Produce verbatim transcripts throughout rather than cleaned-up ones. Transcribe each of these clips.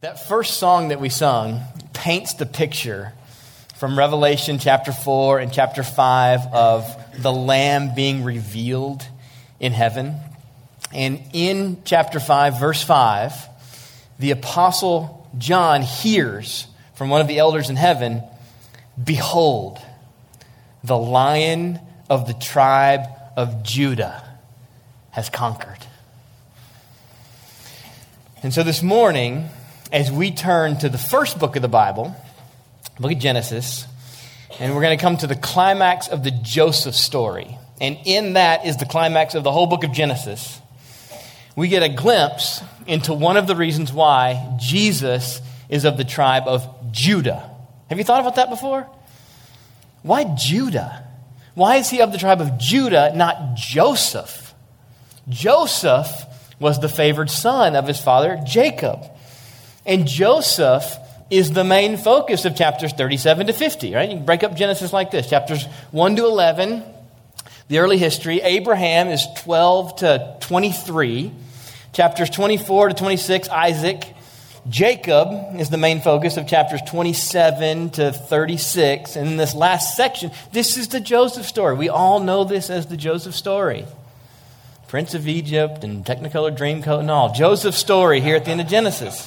That first song that we sung paints the picture from Revelation chapter four and chapter five of the Lamb being revealed in heaven. And in chapter five, verse five, the Apostle John hears from one of the elders in heaven, "Behold, the Lion of the tribe of Judah has conquered." And so this morning, as we turn to the first book of the Bible, book of Genesis, and we're going to come to the climax of the Joseph story. And in that is the climax of the whole book of Genesis. We get a glimpse into one of the reasons why Jesus is of the tribe of Judah. Have you thought about that before? Why Judah? Why is he of the tribe of Judah, not Joseph? Joseph was the favored son of his father Jacob. And Joseph is the main focus of chapters thirty-seven to fifty, right? You can break up Genesis like this. Chapters one to eleven, the early history. Abraham is twelve to twenty-three. Chapters twenty-four to twenty-six, Isaac. Jacob is the main focus of chapters twenty-seven to thirty-six. And in this last section, this is the Joseph story. We all know this as the Joseph story. Prince of Egypt and Technicolor Dreamcoat and all. Joseph's story here at the end of Genesis.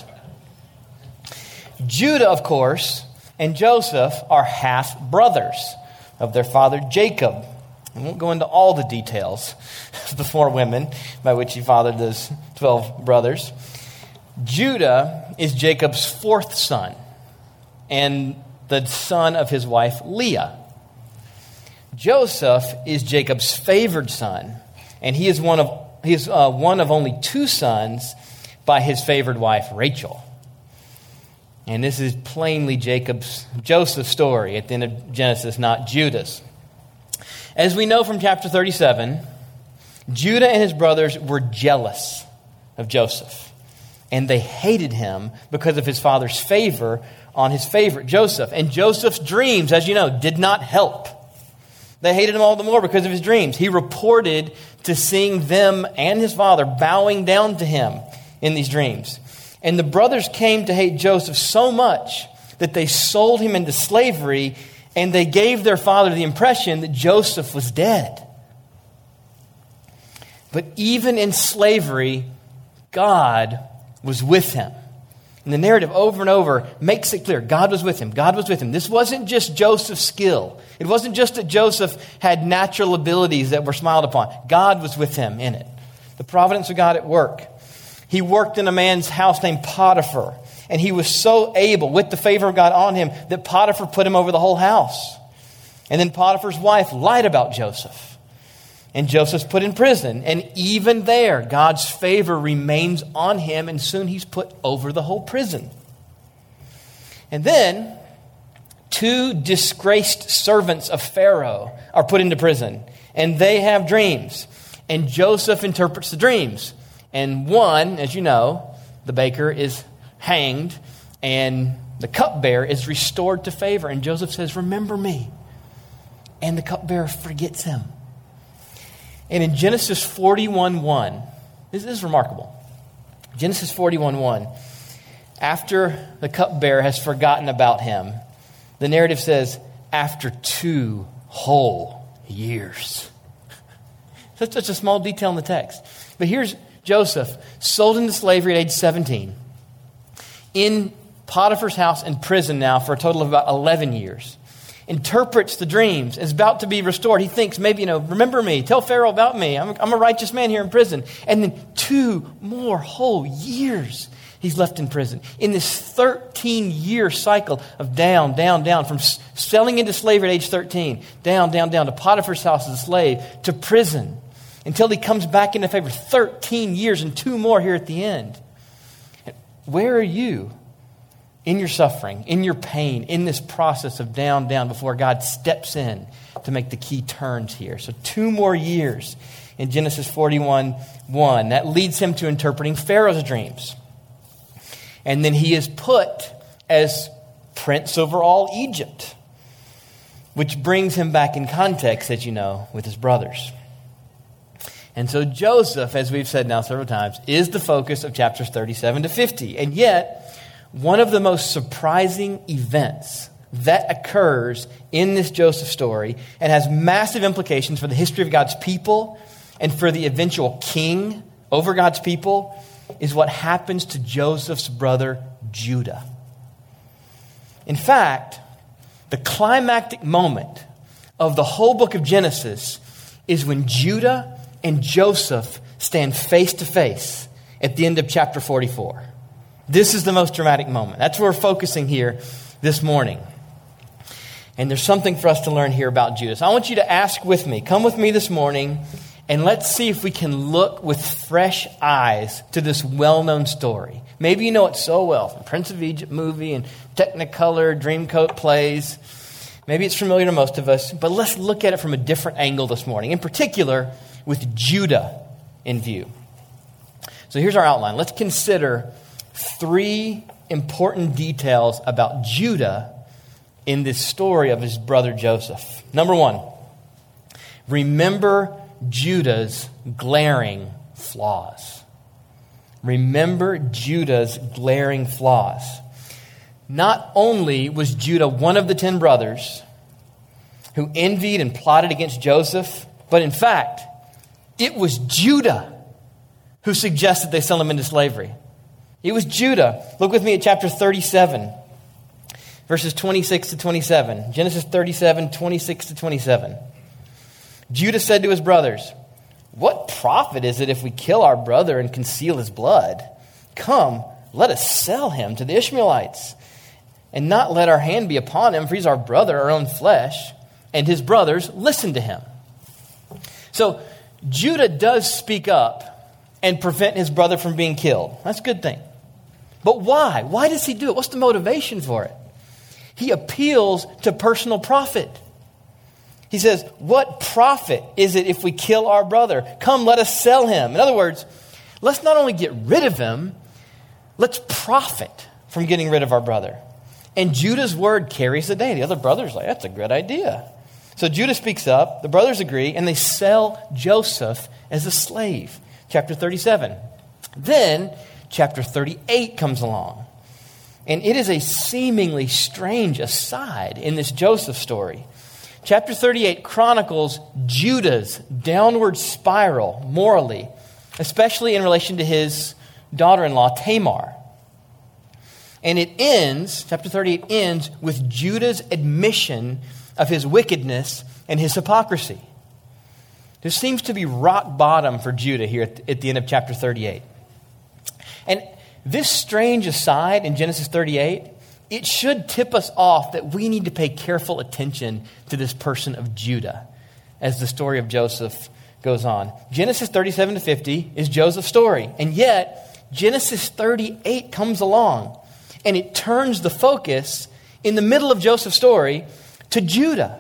Judah, of course, and Joseph are half-brothers of their father Jacob. I won't go into all the details of the four women by which he fathered those twelve brothers. Judah is Jacob's fourth son and the son of his wife Leah. Joseph is Jacob's favored son, and he is one of he is uh, one of only two sons by his favored wife Rachel. And this is plainly Jacob's, Joseph's story at the end of Genesis, not Judah's. As we know from chapter thirty-seven, Judah and his brothers were jealous of Joseph. And they hated him because of his father's favor on his favorite, Joseph. And Joseph's dreams, as you know, did not help. They hated him all the more because of his dreams. He reported to seeing them and his father bowing down to him in these dreams. And the brothers came to hate Joseph so much that they sold him into slavery, and they gave their father the impression that Joseph was dead. But even in slavery, God was with him. And the narrative over and over makes it clear. God was with him. God was with him. This wasn't just Joseph's skill. It wasn't just that Joseph had natural abilities that were smiled upon. God was with him in it. The providence of God at work. He worked in a man's house named Potiphar. And he was so able, with the favor of God on him, that Potiphar put him over the whole house. And then Potiphar's wife lied about Joseph. And Joseph's put in prison. And even there, God's favor remains on him. And soon he's put over the whole prison. And then, two disgraced servants of Pharaoh are put into prison. And they have dreams. And Joseph interprets the dreams. And one, as you know, the baker is hanged. And the cupbearer is restored to favor. And Joseph says, "Remember me." And the cupbearer forgets him. And in Genesis forty-one one, this is remarkable. Genesis forty-one one, after the cupbearer has forgotten about him, the narrative says, after two whole years. That's such a small detail in the text. But here's Joseph, sold into slavery at age seventeen, in Potiphar's house in prison now for a total of about eleven years. Interprets the dreams, is about to be restored. He thinks, maybe, you know, remember me, tell Pharaoh about me. I'm, I'm a righteous man here in prison. And then two more whole years he's left in prison. In this thirteen-year cycle of down, down, down, from selling into slavery at age thirteen, down, down, down, to Potiphar's house as a slave, to prison, until he comes back into favor. thirteen years and two more here at the end. Where are you in your suffering, in your pain, in this process of down, down, before God steps in to make the key turns here? So two more years in Genesis forty-one one. That leads him to interpreting Pharaoh's dreams. And then he is put as prince over all Egypt, which brings him back in context, as you know, with his brothers. And so Joseph, as we've said now several times, is the focus of chapters thirty-seven to fifty. And yet, one of the most surprising events that occurs in this Joseph story and has massive implications for the history of God's people and for the eventual king over God's people is what happens to Joseph's brother Judah. In fact, the climactic moment of the whole book of Genesis is when Judah and Joseph stand face to face at the end of chapter forty-four. This is the most dramatic moment. That's where we're focusing here this morning. And there's something for us to learn here about Judah. So I want you to ask with me, come with me this morning, and let's see if we can look with fresh eyes to this well-known story. Maybe you know it so well from Prince of Egypt movie and Technicolor, Dreamcoat plays. Maybe it's familiar to most of us, but let's look at it from a different angle this morning, in particular with Judah in view. So here's our outline. Let's consider three important details about Judah in this story of his brother Joseph. Number one, remember Judah's glaring flaws. Remember Judah's glaring flaws. Not only was Judah one of the ten brothers who envied and plotted against Joseph, but in fact, it was Judah who suggested they sell him into slavery. It was Judah. Look with me at chapter thirty-seven, verses twenty-six to twenty-seven. Genesis thirty-seven, twenty-six to twenty-seven. Judah said to his brothers, "What profit is it if we kill our brother and conceal his blood? Come, let us sell him to the Ishmaelites, and not let our hand be upon him, for he's our brother, our own flesh." And his brothers listened to him. So Judah does speak up and prevent his brother from being killed. That's a good thing. But why? Why does he do it? What's the motivation for it? He appeals to personal profit. He says, what profit is it if we kill our brother? Come, let us sell him. In other words, let's not only get rid of him, let's profit from getting rid of our brother. And Judah's word carries the day. The other brothers are like, that's a good idea. So Judah speaks up, the brothers agree, and they sell Joseph as a slave. Chapter thirty-seven. Then chapter thirty-eight comes along. And it is a seemingly strange aside in this Joseph story. Chapter thirty-eight chronicles Judah's downward spiral morally, especially in relation to his daughter-in-law Tamar. And it ends, chapter thirty-eight ends with Judah's admission of his wickedness and his hypocrisy. There seems to be rock bottom for Judah here at, at the end of chapter thirty-eight. And this strange aside in Genesis thirty-eight, it should tip us off that we need to pay careful attention to this person of Judah as the story of Joseph goes on. Genesis thirty-seven to fifty is Joseph's story. And yet, Genesis thirty-eight comes along and it turns the focus in the middle of Joseph's story to Judah.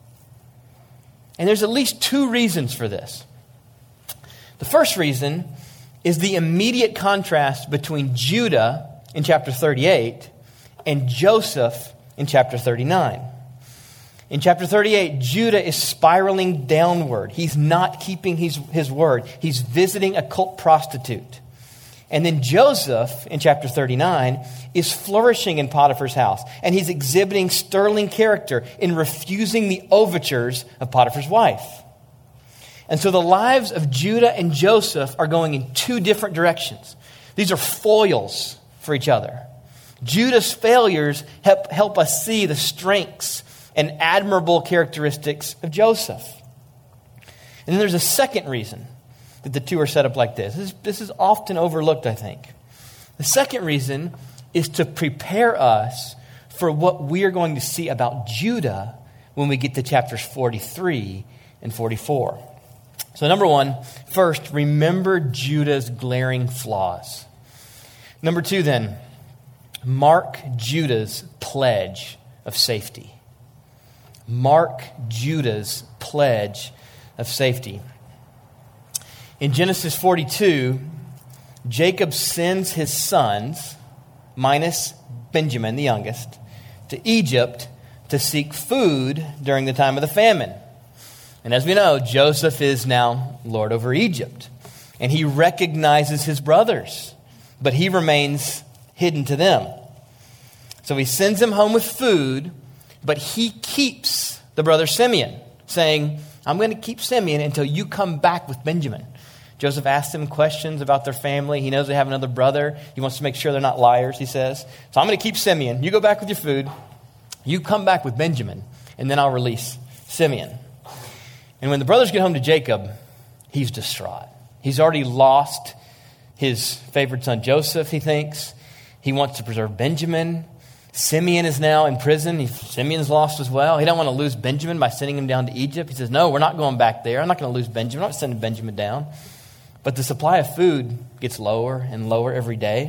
And there's at least two reasons for this. The first reason is the immediate contrast between Judah in chapter thirty-eight and Joseph in chapter thirty-nine. In chapter thirty-eight, Judah is spiraling downward. He's not keeping his, his word. He's visiting a cult prostitute. And then Joseph in chapter thirty-nine is flourishing in Potiphar's house. And he's exhibiting sterling character in refusing the overtures of Potiphar's wife. And so the lives of Judah and Joseph are going in two different directions. These are foils for each other. Judah's failures help, help us see the strengths and admirable characteristics of Joseph. And then there's a second reason that the two are set up like this. This is, this is often overlooked, I think. The second reason is to prepare us for what we are going to see about Judah when we get to chapters forty-three and forty-four. So number one, first, remember Judah's glaring flaws. Number two, then, mark Judah's pledge of safety. Mark Judah's pledge of safety. In Genesis forty-two, Jacob sends his sons, minus Benjamin, the youngest, to Egypt to seek food during the time of the famine. And as we know, Joseph is now Lord over Egypt. And he recognizes his brothers, but he remains hidden to them. So he sends him home with food, but he keeps the brother Simeon, saying, I'm going to keep Simeon until you come back with Benjamin. Joseph asks him questions about their family. He knows they have another brother. He wants to make sure they're not liars, he says. So I'm going to keep Simeon. You go back with your food. You come back with Benjamin, and then I'll release Simeon. And when the brothers get home to Jacob, he's distraught. He's already lost his favorite son Joseph, he thinks. He wants to preserve Benjamin. Simeon is now in prison. He, Simeon's lost as well. He don't want to lose Benjamin by sending him down to Egypt. He says, no, we're not going back there. I'm not going to lose Benjamin. I'm not sending Benjamin down. But the supply of food gets lower and lower every day.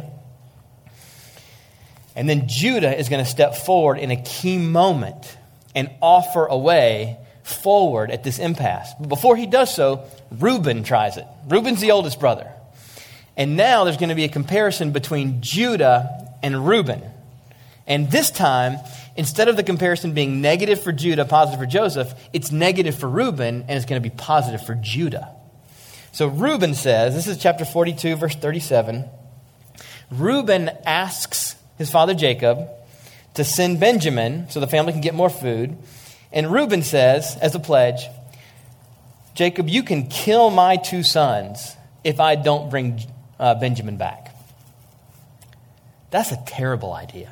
And then Judah is going to step forward in a key moment and offer a way forward at this impasse. But before he does so, Reuben tries it. Reuben's the oldest brother. And now there's going to be a comparison between Judah and Reuben. And this time, instead of the comparison being negative for Judah, positive for Joseph, it's negative for Reuben, and it's going to be positive for Judah. So Reuben says, this is chapter forty-two, verse thirty-seven. Reuben asks his father Jacob to send Benjamin so the family can get more food. And Reuben says, as a pledge, Jacob, you can kill my two sons if I don't bring uh, Benjamin back. That's a terrible idea.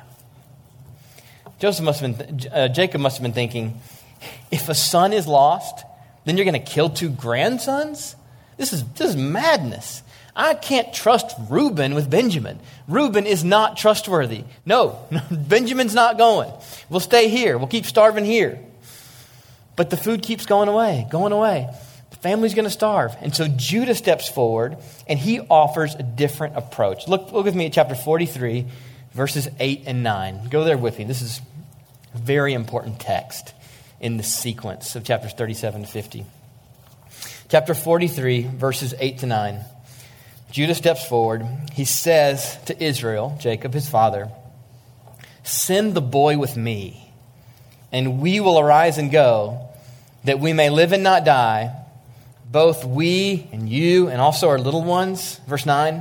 Joseph must have been, th- uh, Jacob must have been thinking, if a son is lost, then you're going to kill two grandsons? This is this is madness. I can't trust Reuben with Benjamin. Reuben is not trustworthy. No, Benjamin's not going. We'll stay here. We'll keep starving here. But the food keeps going away, going away. The family's going to starve. And so Judah steps forward, and he offers a different approach. Look, look with me at chapter forty-three, verses eight and nine. Go there with me. This is a very important text in the sequence of chapters thirty-seven to fifty. Chapter forty-three, verses eight to nine. Judah steps forward. He says to Israel, Jacob, his father, send the boy with me, and we will arise and go, that we may live and not die, both we and you and also our little ones. Verse nine,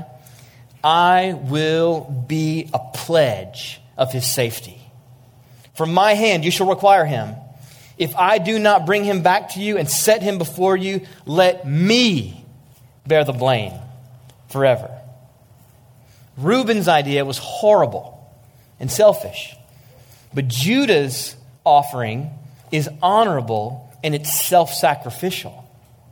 I will be a pledge of his safety. From my hand you shall require him. If I do not bring him back to you and set him before you, let me bear the blame forever. Reuben's idea was horrible and selfish. But Judah's offering is honorable and it's self-sacrificial.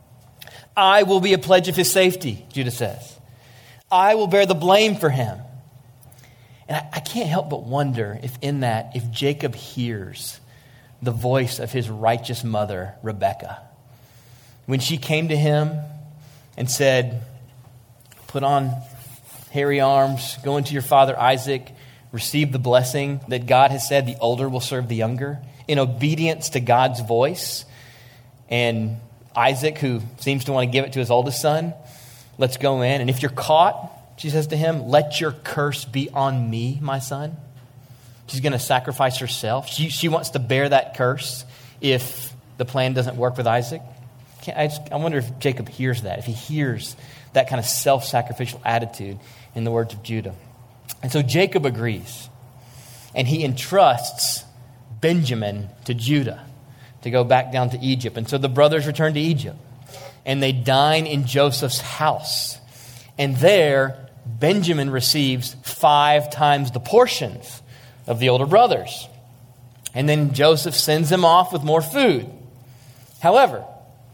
I will be a pledge of his safety, Judah says. I will bear the blame for him. And I, I can't help but wonder if in that, if Jacob hears the voice of his righteous mother, Rebekah, when she came to him and said, put on hairy arms, go into your father Isaac, receive the blessing that God has said the older will serve the younger, in obedience to God's voice. And Isaac, who seems to want to give it to his oldest son, let's go in. And if you're caught, she says to him, let your curse be on me, my son. She's going to sacrifice herself. She, she wants to bear that curse if the plan doesn't work with Isaac. I, just, I wonder if Jacob hears that, if he hears that kind of self-sacrificial attitude in the words of Judah. And so Jacob agrees, and he entrusts Benjamin to Judah to go back down to Egypt. And so the brothers return to Egypt, and they dine in Joseph's house. And there, Benjamin receives five times the portions of the older brothers. And then Joseph sends them off with more food. However,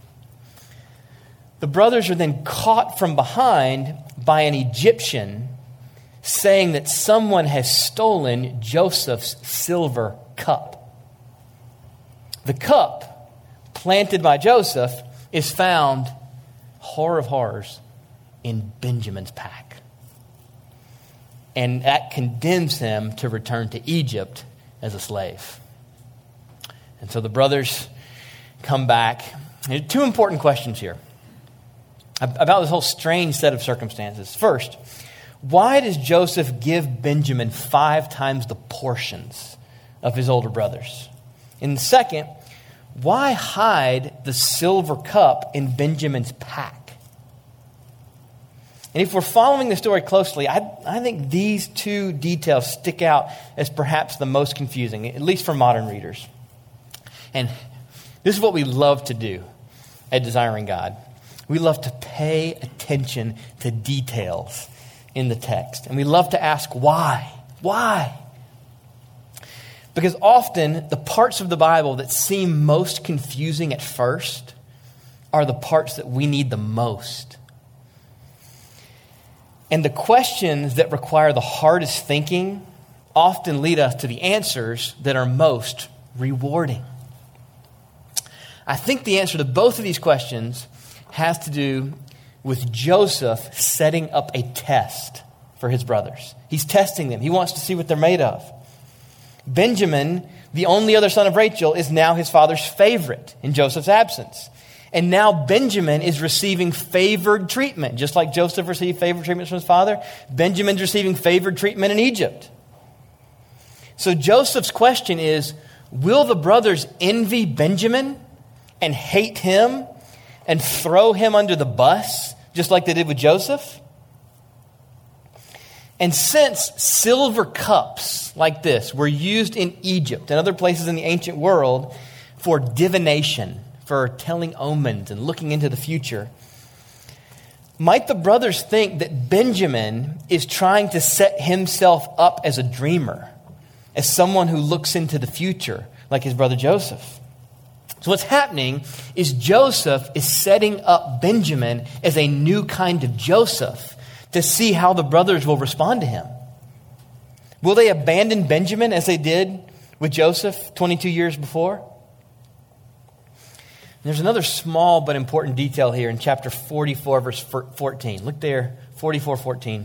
the brothers are then caught from behind by an Egyptian saying that someone has stolen Joseph's silver cup. The cup planted by Joseph is found, horror of horrors, in Benjamin's pack. And that condemns him to return to Egypt as a slave. And so the brothers come back. There are two important questions here about this whole strange set of circumstances. First, why does Joseph give Benjamin five times the portions of his older brothers? And second, why hide the silver cup in Benjamin's pack? And if we're following the story closely, I, I think these two details stick out as perhaps the most confusing, at least for modern readers. And this is what we love to do at Desiring God. We love to pay attention to details in the text. And we love to ask why? Why? Because often the parts of the Bible that seem most confusing at first are the parts that we need the most. And the questions that require the hardest thinking often lead us to the answers that are most rewarding. I think the answer to both of these questions has to do with Joseph setting up a test for his brothers. He's testing them. He wants to see what they're made of. Benjamin, the only other son of Rachel, is now his father's favorite in Joseph's absence. And now Benjamin is receiving favored treatment. Just like Joseph received favored treatment from his father, Benjamin's receiving favored treatment in Egypt. So Joseph's question is, will the brothers envy Benjamin and hate him and throw him under the bus, just like they did with Joseph? And since silver cups like this were used in Egypt and other places in the ancient world for divination, for telling omens and looking into the future, might the brothers think that Benjamin is trying to set himself up as a dreamer, as someone who looks into the future, like his brother Joseph? So what's happening is Joseph is setting up Benjamin as a new kind of Joseph to see how the brothers will respond to him. Will they abandon Benjamin as they did with Joseph twenty-two years before? There's another small but important detail here in chapter forty-four, verse fourteen. Look there, forty-four fourteen.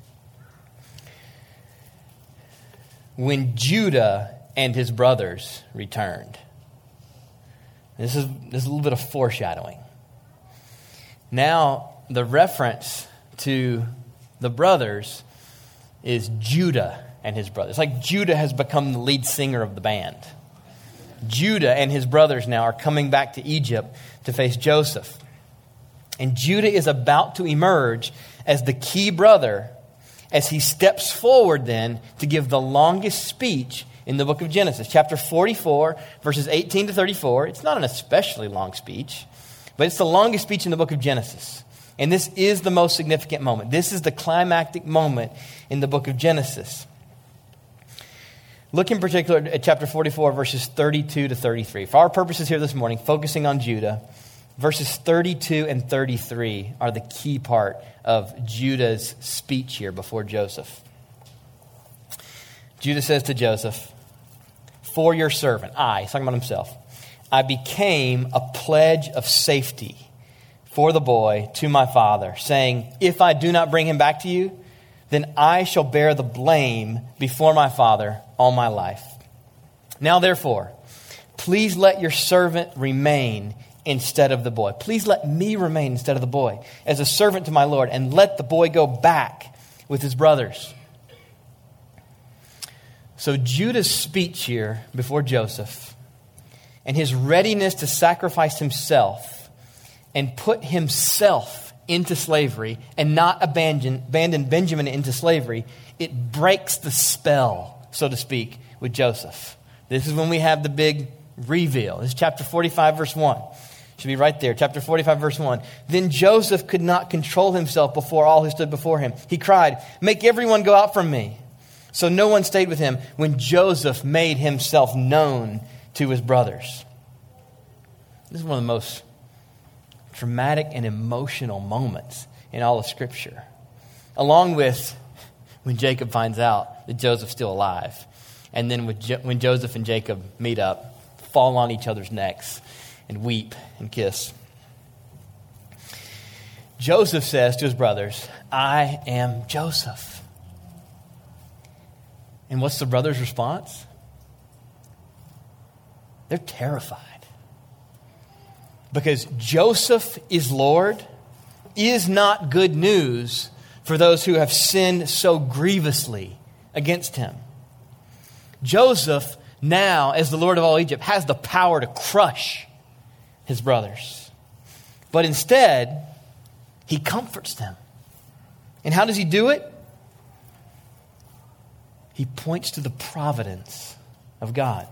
When Judah and his brothers returned. This is, this is a little bit of foreshadowing. Now, the reference to the brothers is Judah and his brothers. It's like Judah has become the lead singer of the band. Judah and his brothers now are coming back to Egypt to face Joseph. And Judah is about to emerge as the key brother as he steps forward then to give the longest speech in the book of Genesis. Chapter forty-four, verses eighteen to thirty-four. It's not an especially long speech, but it's the longest speech in the book of Genesis. And this is the most significant moment. This is the climactic moment in the book of Genesis. Look in particular at chapter forty-four, verses thirty-two to thirty-three. For our purposes here this morning, focusing on Judah, verses thirty-two and thirty-three are the key part of Judah's speech here before Joseph. Judah says to Joseph, "For your servant, I," he's talking about himself, "I became a pledge of safety for the boy to my father, saying, if I do not bring him back to you, then I shall bear the blame before my father all my life. Now, therefore, please let your servant remain instead of the boy. Please let me remain instead of the boy as a servant to my Lord, and let the boy go back with his brothers." So Judah's speech here before Joseph and his readiness to sacrifice himself and put himself into slavery and not abandon, abandon Benjamin into slavery, it breaks the spell, so to speak, with Joseph. This is when we have the big reveal. This is chapter forty-five, verse one. Should be right there. Chapter forty-five, verse one. Then Joseph could not control himself before all who stood before him. He cried, "Make everyone go out from me." So no one stayed with him when Joseph made himself known to his brothers. This is one of the most dramatic and emotional moments in all of Scripture. Along with when Jacob finds out that Joseph's still alive. And then with jo- when Joseph and Jacob meet up, fall on each other's necks and weep and kiss. Joseph says to his brothers, "I am Joseph." And what's the brothers' response? They're terrified. Because Joseph is Lord is not good news for those who have sinned so grievously against him. Joseph, now as the Lord of all Egypt, has the power to crush his brothers. But instead, he comforts them. And how does he do it? He points to the providence of God.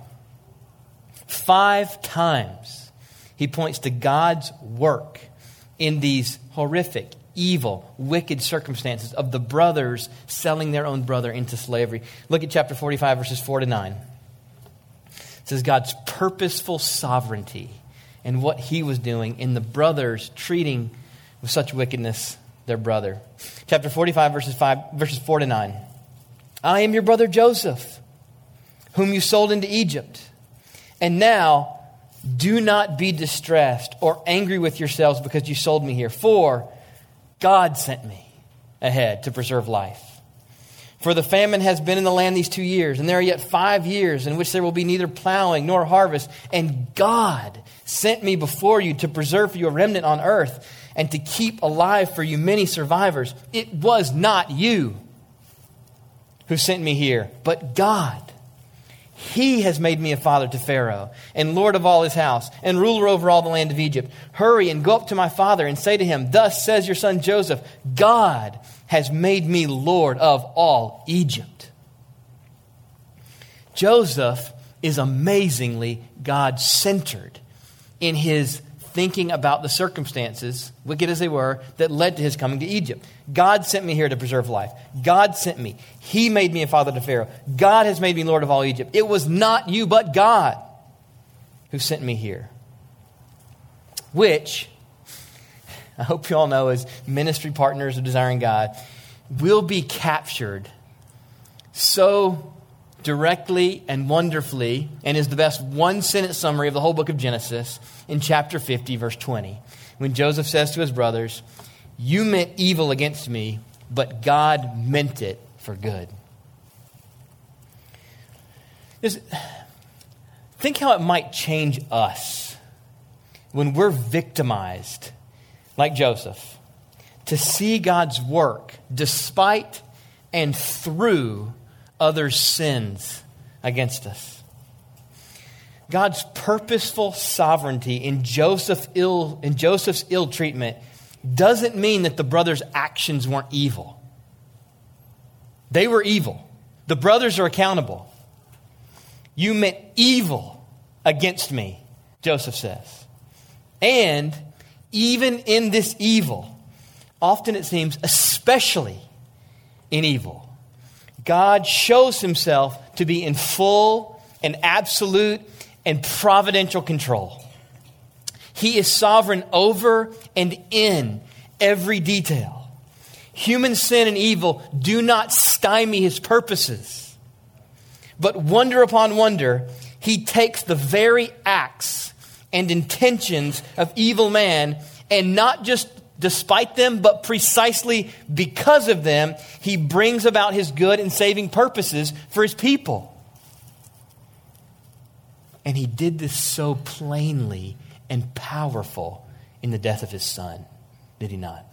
Five times he points to God's work in these horrific, evil, wicked circumstances of the brothers selling their own brother into slavery. Look at chapter forty-five, verses four to nine. It says God's purposeful sovereignty and what he was doing in the brothers treating with such wickedness their brother. Chapter forty-five, verses five, verses four to nine. I am your brother Joseph, whom you sold into Egypt. And now, do not be distressed or angry with yourselves because you sold me here. For God sent me ahead to preserve life. For the famine has been in the land these two years, and there are yet five years in which there will be neither plowing nor harvest. And God sent me before you to preserve for you a remnant on earth and to keep alive for you many survivors. It was not you who sent me here, but God. He has made me a father to Pharaoh and lord of all his house and ruler over all the land of Egypt. Hurry and go up to my father and say to him, thus says your son Joseph, God has made me lord of all Egypt. Joseph is amazingly God-centered in his thinking about the circumstances, wicked as they were, that led to his coming to Egypt. God sent me here to preserve life. God sent me. He made me a father to Pharaoh. God has made me lord of all Egypt. It was not you, but God who sent me here. Which, I hope you all know as ministry partners of Desiring God, will be captured so directly and wonderfully, and is the best one-sentence summary of the whole book of Genesis in chapter fifty, verse twenty. When Joseph says to his brothers, you meant evil against me, but God meant it for good. Just think how it might change us when we're victimized, like Joseph, to see God's work despite and through others' sins against us. God's purposeful sovereignty in Joseph ill, in Joseph's ill treatment doesn't mean that the brothers' actions weren't evil. They were evil. The brothers are accountable. You meant evil against me, Joseph says. And even in this evil, often it seems, especially in evil, God shows himself to be in full and absolute and providential control. He is sovereign over and in every detail. Human sin and evil do not stymie his purposes. But wonder upon wonder, he takes the very acts and intentions of evil man, and not just despite them, but precisely because of them, he brings about his good and saving purposes for his people. And he did this so plainly and powerful in the death of his son, did he not?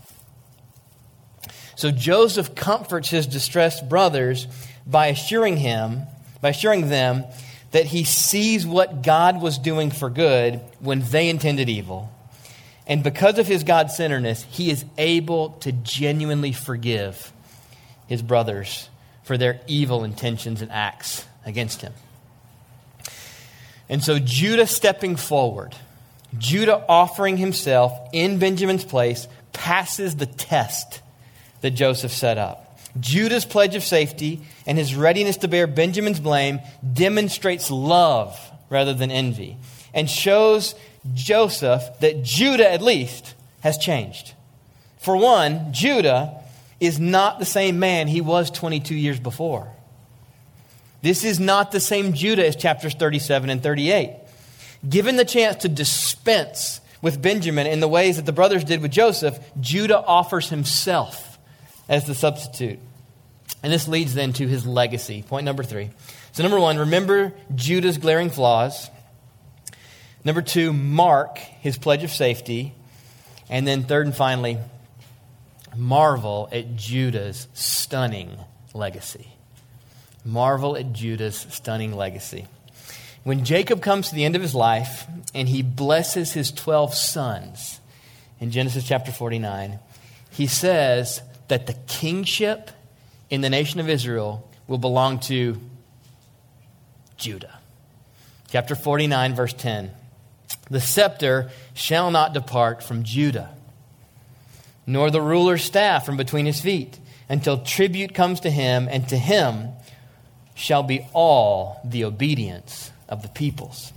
So Joseph comforts his distressed brothers by assuring him, by assuring them that he sees what God was doing for good when they intended evil. And because of his God-centeredness, he is able to genuinely forgive his brothers for their evil intentions and acts against him. And so Judah stepping forward, Judah offering himself in Benjamin's place, passes the test that Joseph set up. Judah's pledge of safety and his readiness to bear Benjamin's blame demonstrates love rather than envy, and shows Joseph that Judah, at least, has changed. For one, Judah is not the same man he was twenty-two years before. This is not the same Judah as chapters thirty-seven and thirty-eight. Given the chance to dispense with Benjamin in the ways that the brothers did with Joseph, Judah offers himself as the substitute. And this leads then to his legacy. Point number three. So number one, remember Judah's glaring flaws. Number two, mark his pledge of safety. And then third and finally, marvel at Judah's stunning legacy. Marvel at Judah's stunning legacy. When Jacob comes to the end of his life and he blesses his twelve sons in Genesis chapter forty-nine, he says, that the kingship in the nation of Israel will belong to Judah. Chapter forty-nine, verse ten. The scepter shall not depart from Judah, nor the ruler's staff from between his feet, until tribute comes to him, and to him shall be all the obedience of the peoples.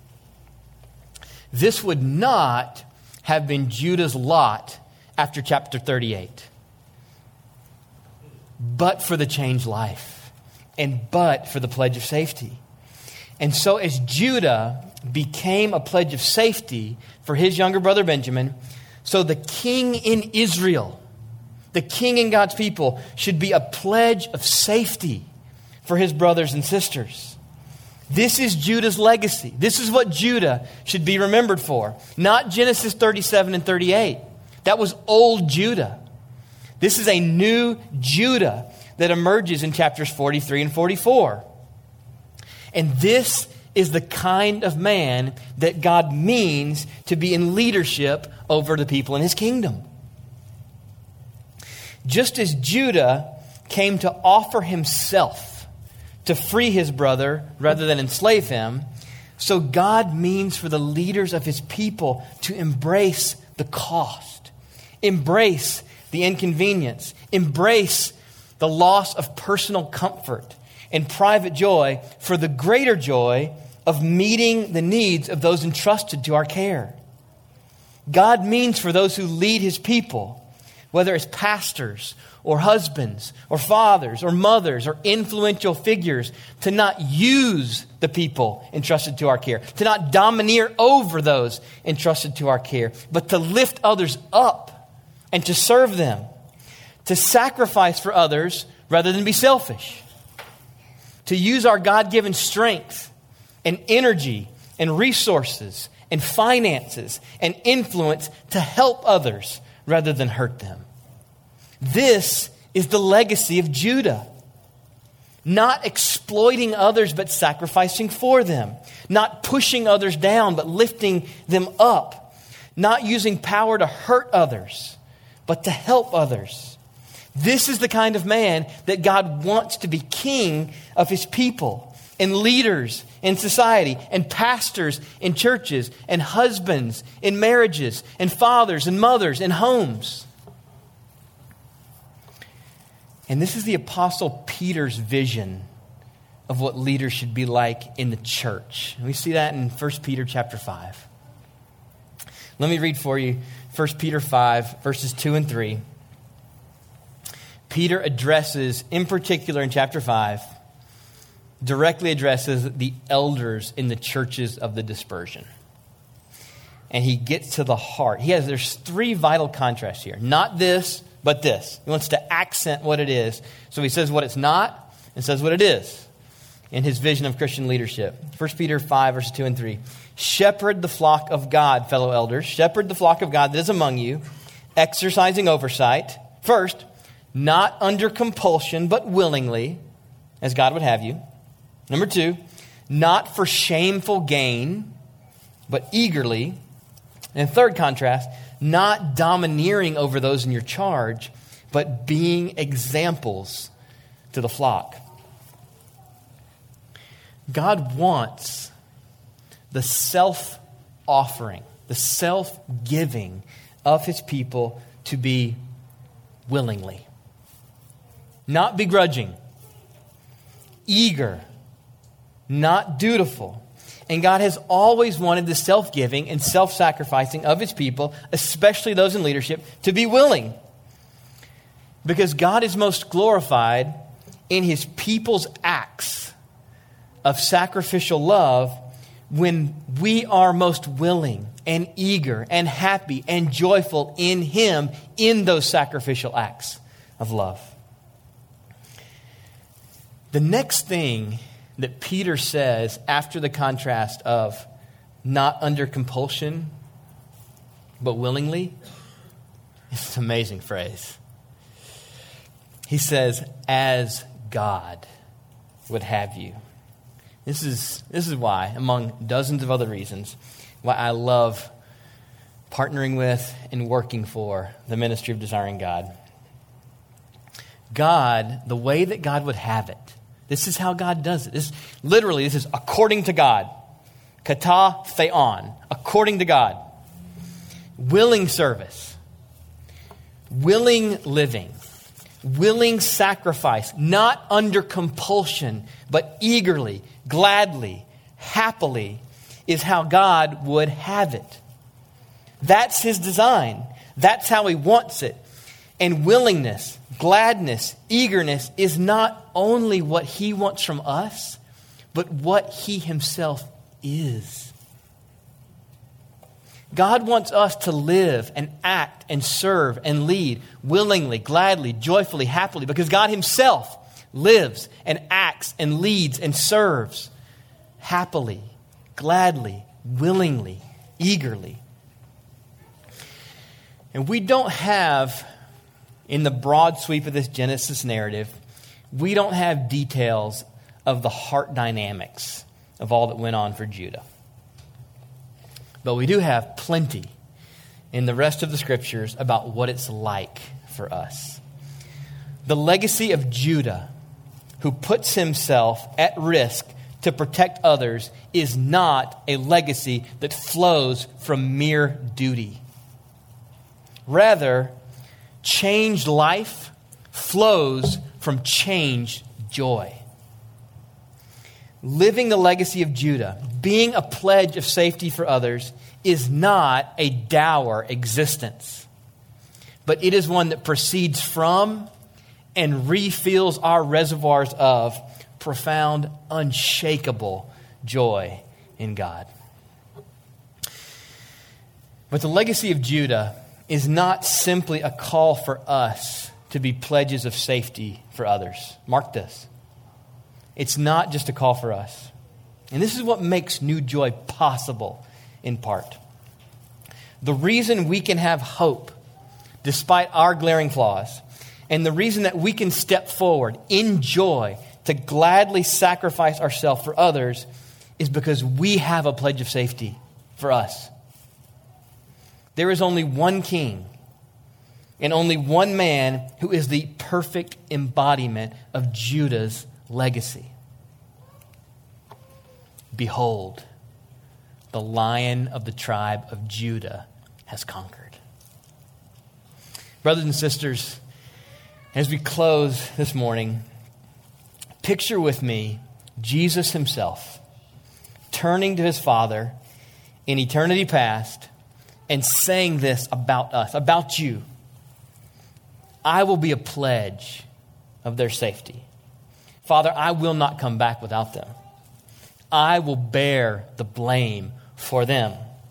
This would not have been Judah's lot after chapter thirty-eight, but for the changed life, and but for the pledge of safety. And so as Judah became a pledge of safety for his younger brother Benjamin, so the king in Israel, the king in God's people, should be a pledge of safety for his brothers and sisters. This is Judah's legacy. This is what Judah should be remembered for. Not Genesis thirty-seven and thirty-eight. That was old Judah. This is a new Judah that emerges in chapters forty-three and forty-four. And this is the kind of man that God means to be in leadership over the people in his kingdom. Just as Judah came to offer himself to free his brother rather than enslave him, so God means for the leaders of his people to embrace the cost, embrace the inconvenience, embrace the loss of personal comfort and private joy for the greater joy of meeting the needs of those entrusted to our care. God means for those who lead his people, whether it's pastors or husbands or fathers or mothers or influential figures, to not use the people entrusted to our care, to not domineer over those entrusted to our care, but to lift others up and to serve them, to sacrifice for others rather than be selfish, to use our God-given strength and energy and resources and finances and influence to help others rather than hurt them. This is the legacy of Judah. Not exploiting others, but sacrificing for them. Not pushing others down, but lifting them up. Not using power to hurt others, but to help others. This is the kind of man that God wants to be king of his people, and leaders in society, and pastors in churches, and husbands in marriages, and fathers and mothers in homes. And this is the Apostle Peter's vision of what leaders should be like in the church. And we see that in First Peter chapter five. Let me read for you First Peter five, verses two and three. Peter addresses, in particular in chapter five, directly addresses the elders in the churches of the dispersion. And he gets to the heart. He has, there's three vital contrasts here. Not this, but this. He wants to accent what it is. So he says what it's not and says what it is in his vision of Christian leadership. First Peter five, verses two and three. Shepherd the flock of God, fellow elders. Shepherd the flock of God that is among you, exercising oversight. First, not under compulsion, but willingly, as God would have you. Number two, not for shameful gain, but eagerly. And third contrast, not domineering over those in your charge, but being examples to the flock. God wants the self-offering, the self-giving of his people to be willingly. Not begrudging, eager, not dutiful. And God has always wanted the self-giving and self-sacrificing of his people, especially those in leadership, to be willing. Because God is most glorified in his people's acts of sacrificial love when we are most willing and eager and happy and joyful in him in those sacrificial acts of love. The next thing that Peter says after the contrast of not under compulsion, but willingly, it's an amazing phrase. He says, as God would have you. This is, this is why, among dozens of other reasons, why I love partnering with and working for the ministry of Desiring God. God, the way that God would have it. This is how God does it. This, literally, this is according to God. Kata theon, according to God. Willing service. Willing living. Willing sacrifice. Not under compulsion, but eagerly, gladly, happily is how God would have it. That's his design. That's how he wants it. And willingness, gladness, eagerness is not only what he wants from us, but what he himself is. God wants us to live and act and serve and lead willingly, gladly, joyfully, happily, because God himself lives and acts and leads and serves happily, gladly, willingly, eagerly. And we don't have, in the broad sweep of this Genesis narrative, we don't have details of the heart dynamics of all that went on for Judah. But we do have plenty in the rest of the scriptures about what it's like for us. The legacy of Judah, who puts himself at risk to protect others, is not a legacy that flows from mere duty. Rather, changed life flows from changed joy. Living the legacy of Judah, being a pledge of safety for others, is not a dour existence, but it is one that proceeds from and refills our reservoirs of profound, unshakable joy in God. But the legacy of Judah is not simply a call for us to be pledges of safety for others. Mark this. It's not just a call for us. And this is what makes New Joy possible, in part. The reason we can have hope despite our glaring flaws, and the reason that we can step forward in joy to gladly sacrifice ourselves for others, is because we have a pledge of safety for us. There is only one king and only one man who is the perfect embodiment of Judah's legacy. Behold, the Lion of the tribe of Judah has conquered. Brothers and sisters, as we close this morning, picture with me Jesus himself turning to his Father in eternity past and saying this about us, about you. I will be a pledge of their safety. Father, I will not come back without them. I will bear the blame for them.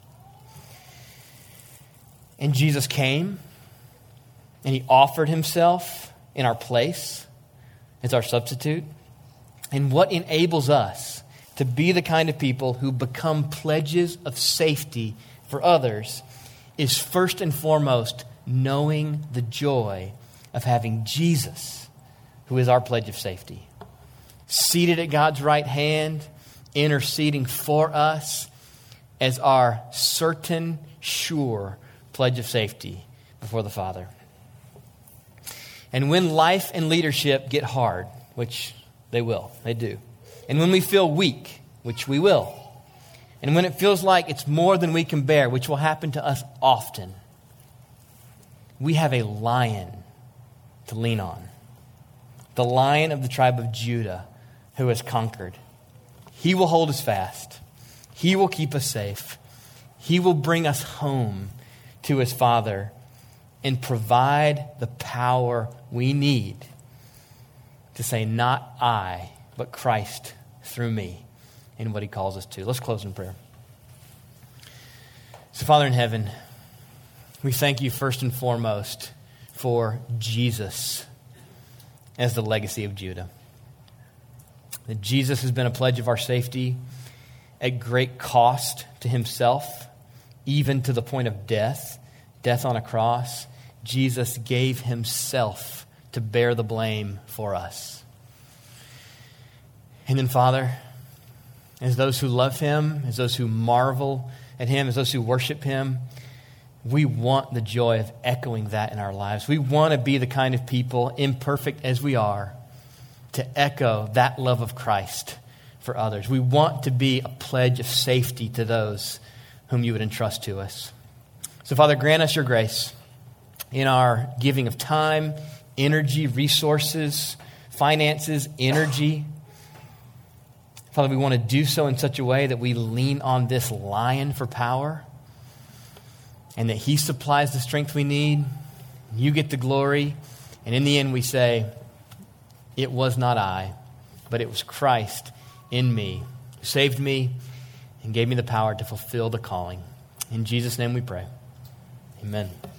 And Jesus came and he offered himself in our place as our substitute. And what enables us to be the kind of people who become pledges of safety for others is first and foremost knowing the joy of having Jesus, who is our pledge of safety, seated at God's right hand, interceding for us as our certain, sure pledge of safety before the Father. And when life and leadership get hard, which they will, they do, and when we feel weak, which we will, and when it feels like it's more than we can bear, which will happen to us often, we have a lion to lean on. The Lion of the tribe of Judah who has conquered. He will hold us fast. He will keep us safe. He will bring us home to his Father and provide the power we need to say, not I, but Christ through me in what he calls us to. Let's close in prayer. So, Father in heaven, we thank you first and foremost for Jesus as the legacy of Judah. That Jesus has been a pledge of our safety at great cost to himself, even to the point of death, death on a cross. Jesus gave himself to bear the blame for us. And then, Father, as those who love him, as those who marvel at him, as those who worship him, we want the joy of echoing that in our lives. We want to be the kind of people, imperfect as we are, to echo that love of Christ for others. We want to be a pledge of safety to those whom you would entrust to us. So, Father, grant us your grace in our giving of time, energy, resources, finances, energy. Father, we want to do so in such a way that we lean on this lion for power, and that he supplies the strength we need. You get the glory. And in the end we say, it was not I, but it was Christ in me who saved me and gave me the power to fulfill the calling. In Jesus' name we pray. Amen.